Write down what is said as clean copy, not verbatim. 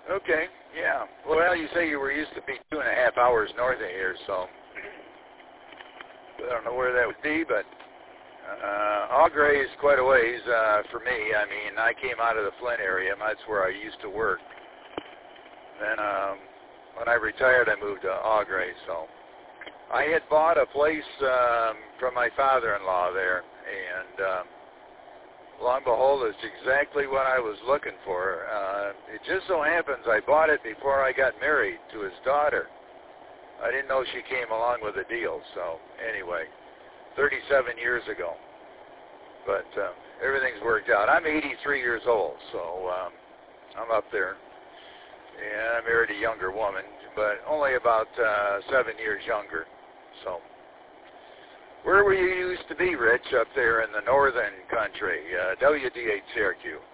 Okay, yeah. Well, you say you were used to be 2.5 hours north of here, so I don't know where that would be, but Augrey is quite a ways for me. I mean, I came out of the Flint area, and that's where I used to work. Then when I retired, I moved to Augrey, so I had bought a place from my father-in-law there, and lo and behold, it's exactly what I was looking for. It just so happens I bought it before I got married to his daughter. I didn't know she came along with a deal, so anyway, 37 years ago. But everything's worked out. I'm 83 years old, so I'm up there. And I married a younger woman, but only about 7 years younger. So where were you used to be, Rich, up there in the northern country, WDH Syracuse?